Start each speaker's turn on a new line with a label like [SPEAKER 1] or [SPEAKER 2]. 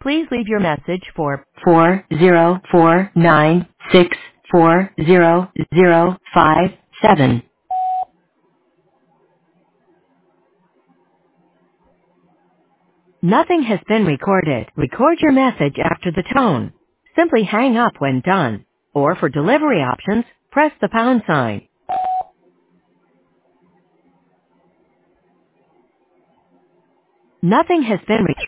[SPEAKER 1] Please leave your message for 4049640057. Nothing has been recorded. Record your message after the tone. Simply hang up when done. Or for delivery options, press the pound sign. Nothing has been recorded.